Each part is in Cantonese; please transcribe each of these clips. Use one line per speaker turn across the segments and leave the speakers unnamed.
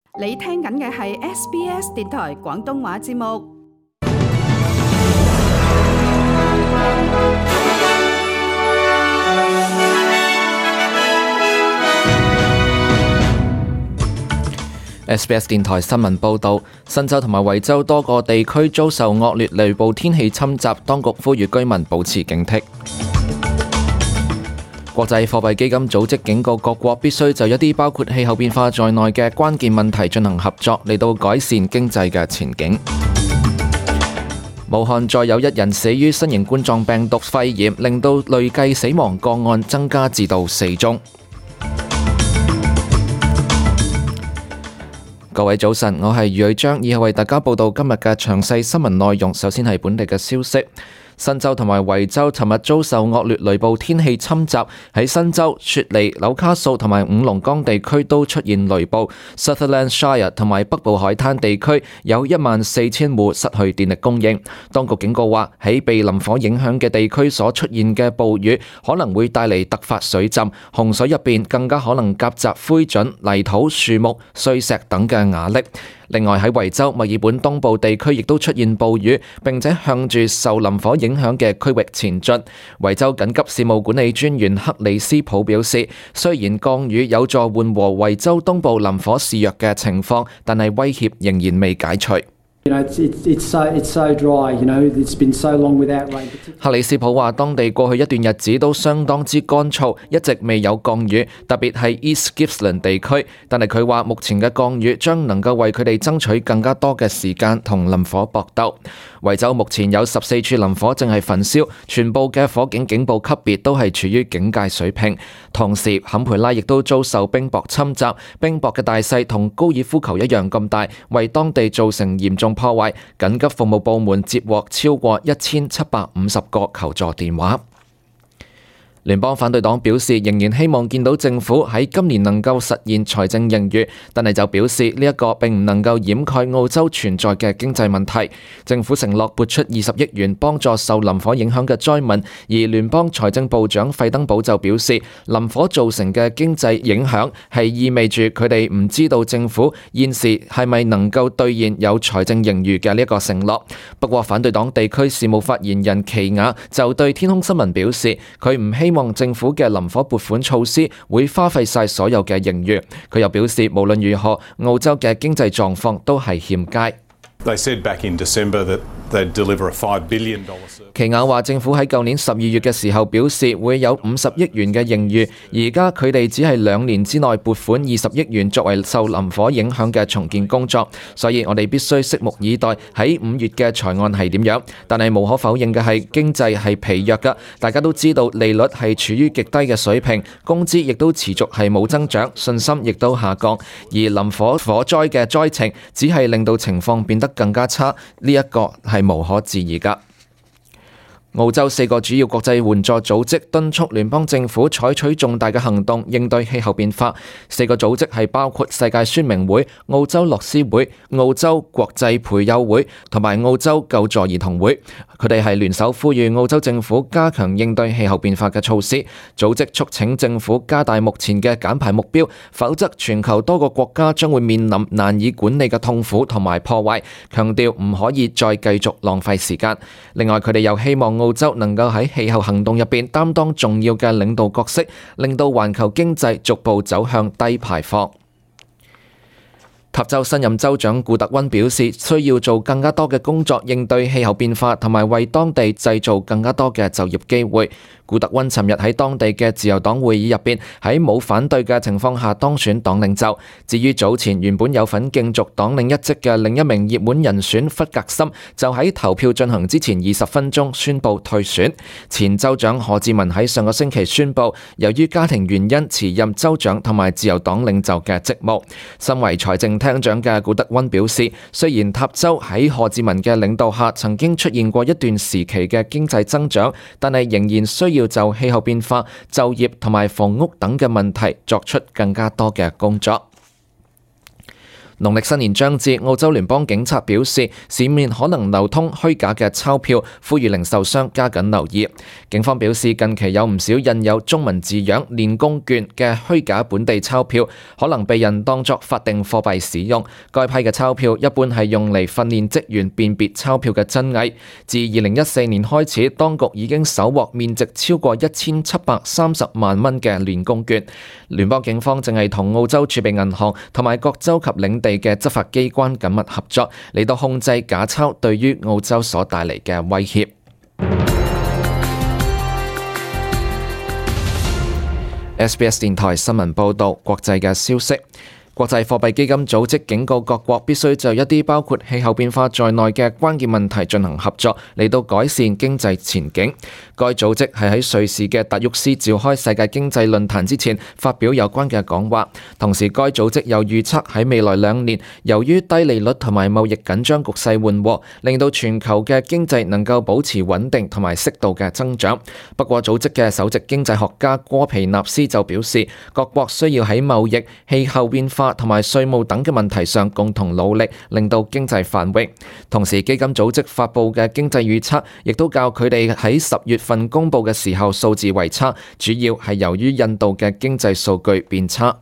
你聽緊嘅係 SBS 電台廣東話節目。
SBS 電台新聞報導，新州同埋維州多個地區遭受惡劣雷暴天氣侵襲，當局呼籲居民保持警惕。國際貨幣基金組織警告各國必須就一啲包括氣候變化在內嘅關鍵問題進行合作，嚟到改善經濟嘅前景。武漢再有一人死於新型冠狀病毒肺炎，令到累計死亡個案增加至到4宗。各位早晨，我係余偉章，以後為大家報道今日嘅詳細新聞內容。首先係本地嘅消息。新州同埋維州尋日遭受惡劣雷暴天氣侵襲，喺新州、雪梨、紐卡素同埋五龍崗地區都出現雷暴。Sutherland Shire 同埋北部海灘地區有14000戶失去電力供應。當局警告話，喺被林火影響嘅地區所出現嘅暴雨可能會帶嚟突發水浸，洪水入邊更加可能夾雜灰燼、泥土、樹木、碎石等嘅瓦礫。另外喺維州墨爾本東部地區亦都出現暴雨，並且向住受林火影響嘅區域前進。維州緊急事務管理專員克里斯普表示，雖然降雨有助緩和維州東部林火肆虐嘅情況，但係威脅仍然未解除。克里斯普話，當地過去一段日子都相當之乾燥，一直未有降雨，特別係 East Gippsland 地區。但係佢話，目前嘅降雨將能夠為佢哋爭取更加多嘅時間同林火搏鬥。維州目前有14處林火正係焚燒，全部嘅火警警報級別都係處於警戒水平。同時，坎培拉亦都遭受冰雹侵襲，冰雹嘅大細同高爾夫球一樣咁大，為當地造成嚴重破壞。緊急服務部門接獲超過1750個求助電話。聯邦反對黨表示，仍然希望見到政府喺今年能夠實現財政盈餘，但係就表示呢一個並唔能夠掩蓋澳洲存在嘅經濟問題。政府承諾撥出20億元幫助受林火影響嘅災民，而聯邦財政部長費登堡就表示，林火造成嘅經濟影響係意味住佢哋唔知道政府現時係咪能夠兌現有財政盈餘嘅呢一個承諾。不過反對黨地區事務發言人奇亞就對天空新聞表示，佢唔希望政府嘅林火撥款措施會花費晒所有嘅盈餘。佢又表示，無論如何，澳洲嘅經濟狀況都係欠佳。
They said back in December that they'd deliver a $5 billion surplus.
奇亞話，政府喺舊年12月嘅時候表示會有50億元嘅盈餘，而家佢哋只係2年之內撥款20億元作為受林火影響嘅重建工作，所以我哋必須拭目以待喺5月嘅財案係點樣。但係無可否認嘅係，經濟係疲弱㗎，大家都知道利率係處於極低嘅水平，工資亦都持續係冇增長，信心亦都下降，而林火災嘅災情只係令到情況變得更加差，呢一個係無可置疑㗎。澳洲4個主要國際援助組織敦促聯邦政府採取重大嘅行動應對氣候變化。4個組織係包括世界宣明會、澳洲樂施會、澳洲國際培幼會同埋澳洲救助兒童會。佢哋係聯手呼籲澳洲政府加強應對氣候變化嘅措施。組織促請政府加大目前嘅減排目標，否則全球多個國家將會面臨難以管理嘅痛苦同埋破壞，強調唔可以再繼續浪費時間。另外，佢哋又希望澳洲能夠喺氣候行動入邊擔當重要嘅領導角色，令到環球經濟逐步走向低排放。塔州新任州長古特溫表示，需要做更加多嘅工作應對氣候變化，同埋為當地製造更加多嘅就業機會。古特溫尋日喺當地嘅自由黨會議入邊，喺冇反對嘅情況下當選黨領袖。至於早前原本有份競逐黨領一職嘅另一名熱門人選弗格森，就喺投票進行之前20分鐘宣布退選。前州長賀志文喺上個星期宣布，由於家庭原因辭任州長同埋自由黨領袖嘅職務。身為財政廳長嘅古特溫表示，雖然塔州喺賀志文嘅領導下曾經出現過一段時期嘅經濟增長，但係仍然需要就氣候變化、就業同埋房屋等嘅問題作出更加多嘅工作。 農曆新年將至，澳洲聯邦警察表示，市面可能流通虛假嘅鈔票，呼籲零售商加緊留意。警方表示，近期有唔少印有中文字樣練功券嘅虛假本地鈔票，可能被人當作法定貨幣使用。該批嘅鈔票一般係用嚟訓練職員辨別鈔票嘅真偽。自2014年開始，當局已經搜獲面值超過1730萬蚊嘅練功券。聯邦警方正係同澳洲儲備銀行同埋各州及領地嘅執法機關緊密合作，嚟到控制假鈔對於澳洲所帶嚟嘅威脅。SBS 電台新聞報導，國際嘅消息。國際貨幣基金組織警告各國必須就一啲包括氣候變化在內嘅關鍵問題進行合作，嚟到改善經濟前景。該組織係喺瑞士嘅達沃斯召開世界經濟論壇之前發表有關嘅講話。同時，該組織又預測喺未來2年，由於低利率同埋貿易緊張局勢緩和，令到全球嘅經濟能夠保持穩定同埋適度嘅增長。不過，組織嘅首席經濟學家戈皮納斯就表示，各國需要喺貿易、氣候變化同埋稅務等嘅問題上共同努力，令到經濟繁榮。同時，基金組織發布嘅經濟預測亦都較佢哋喺10月份公布嘅時候數字為差，主要係由於印度嘅經濟數據變差。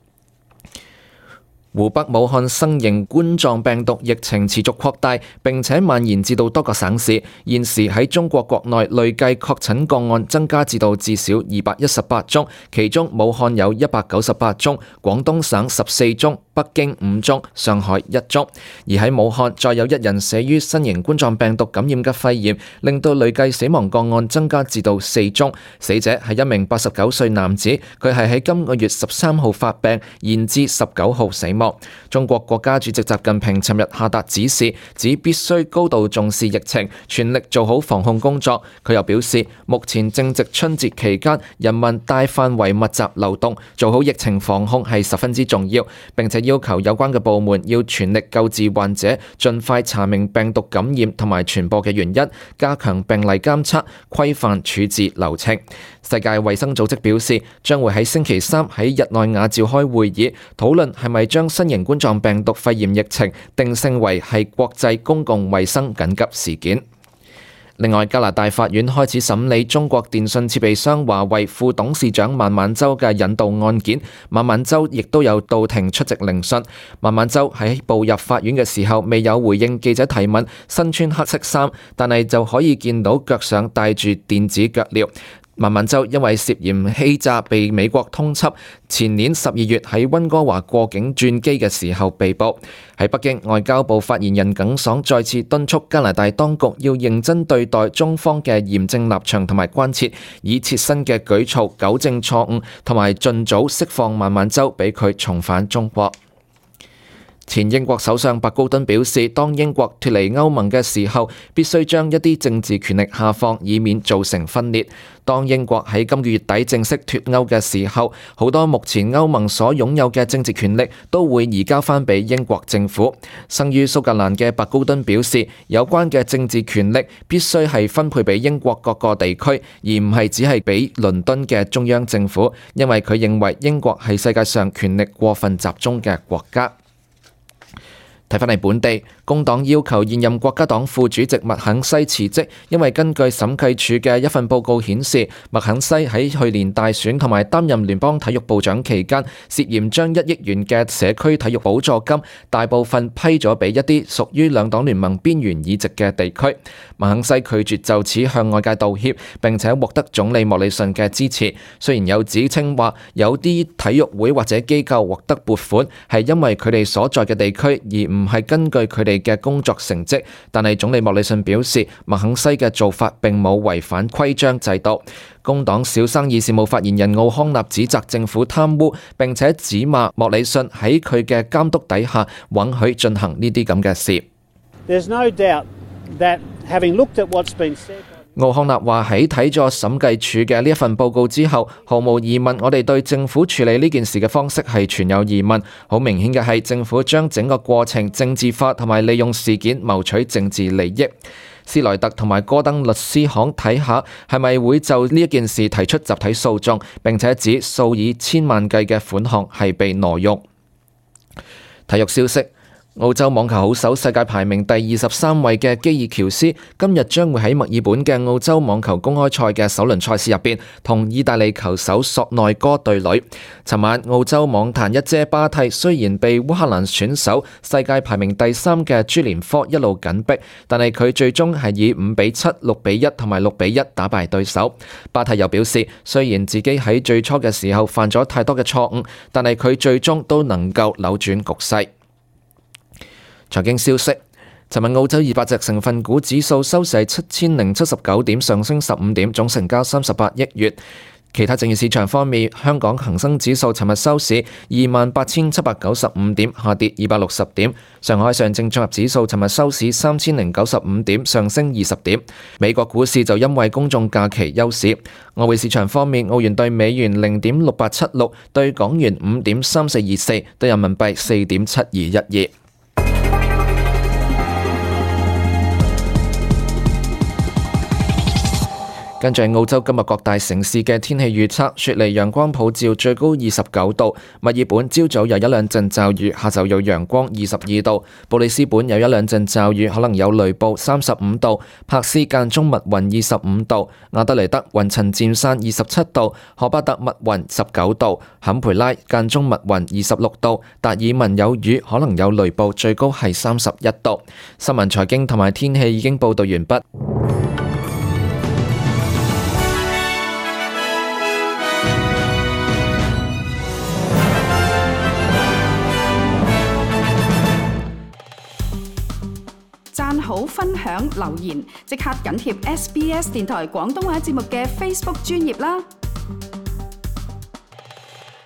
湖北武漢新型冠狀病毒疫情持續擴大，並且蔓延至到多個省市。現時喺中國國內累計確診個案增加至到至少218宗，其中武漢有198宗，廣東省14宗，北京5宗，上海1宗。而喺武漢再有1人死於新型冠狀病毒感染嘅肺炎，令到累計死亡個案增加至到4宗。死者係一名89歲男子，佢係喺今個月13號發病，延至19號死亡。中國國家主席習近平尋日下達指示，指必須高度重視疫情，全力做好防控工作。佢又表示，目前正值春節期間，人民大範圍密集流動，做好疫情防控係十分之重要。並且要求有關嘅部門要全力救治患者，盡快查明病毒感染同埋傳播嘅原因，加強病例監測，規範處置流程。世界衛生組織表示，將會喺星期3喺日內瓦召開會議，討論係咪將新型冠狀病毒肺炎疫情定性為係國際公共衛生緊急事件。另外，加拿大法院開始審理中國電信設備商華為副董事長孟晚舟嘅引渡案件。孟晚舟亦都有到庭出席聆訊。孟晚舟喺步入法院嘅時候未有回應記者提問，身穿黑色衫，但係就可以見到腳上戴住電子腳鐐。孟晚舟因為涉嫌欺詐被美國通緝，前年12月喺溫哥華過境轉機嘅時候被捕。喺北京，外交部發言人耿爽再次敦促加拿大當局要認真對待中方嘅嚴正立場同埋關切，以切身嘅舉措糾正錯誤，同埋盡早釋放孟晚舟，俾佢重返中國。前英國首相白高敦表示，當英國脫離歐盟嘅時候，必須將一啲政治權力下放，以免造成分裂。當英國喺今個月底正式脫歐嘅時候，好多目前歐盟所擁有嘅政治權力都會移交翻俾英國政府。生於蘇格蘭嘅白高敦表示，有關嘅政治權力必須係分配俾英國各個地區，而唔係只係俾倫敦嘅中央政府，因為佢認為英國係世界上權力過分集中嘅國家。睇返嚟本地，工黨要求現任國家黨副主席麥肯西辭職，因為根據審計署嘅一份報告顯示，麥肯西喺去年大選同埋擔任聯邦體育部長期間，涉嫌將1億元嘅社區體育補助金大部分批咗俾一啲屬於兩黨聯盟邊緣議席嘅地區。麥肯西拒絕就此向外界道歉，並且獲得總理莫里遜嘅支持。雖然有指稱話有啲體育會或者機構獲得撥款係因為佢哋所在嘅地區，而唔係根據佢哋嘅工作成績，但係總理莫里遜表示，麥肯西嘅做法並冇違反規章制度。工黨小生意事務發言人奧康納指責政府貪污，並且指罵莫里遜喺佢嘅監督底下允許進行呢啲咁嘅事。
There's no doubt that having looked at what's been said，
奧康納話喺睇咗審計署嘅呢一份報告之後，毫無疑問，我哋對政府處理呢件事嘅方式係存有疑問。好明顯嘅係，政府將整個過程政治化，同埋利用事件謀取政治利益。斯萊特同埋戈登律師行睇下係咪會就呢一件事提出集體訴訟，並且指數以千萬計嘅款項係被挪用。 體育消息，澳洲網球好手世界排名第23位嘅基爾喬斯今日將會喺墨爾本嘅澳洲網球公開賽嘅首輪賽事入邊同意大利球手索內哥對壘。尋晚澳洲網壇一姐巴蒂雖然被烏克蘭選手世界排名第3嘅朱連科一路緊逼，但係佢最終係以5-7、6-1同埋6-1打敗對手。巴蒂又表示，雖然自己喺最初嘅時候犯咗太多嘅錯誤，但係佢最終都能夠扭轉局勢。財經消息，尋日澳洲200隻成分股指數收市7079點，上升15點，總成交38億元。其他證券市場方面，香港恒生指數尋日收市28,795點，下跌260點。上海上證綜合指數尋日收市3095點，上升20點。美國股市就因為公眾假期休市。外匯市場方面，澳元對美元0.6876，對港元5.3424，對人民幣4.7212。跟住澳洲今日各大城市嘅天氣預測，雪梨陽光普照，最高29度；墨爾本朝早有一兩陣驟雨，下晝有陽光，22度；布里斯本有一兩陣驟雨，可能有雷暴，35度；柏斯間中密雲，25度；亞德雷德雲層漸散，27度；荷巴特密雲，19度；坎培拉間中密雲，26度；達爾文有雨，可能有雷暴，最高係31度。新聞財經同埋天氣已經報道完畢。
讚好、分享、留言，即刻緊貼SBS 電台廣東話節目嘅 Facebook 專頁啦！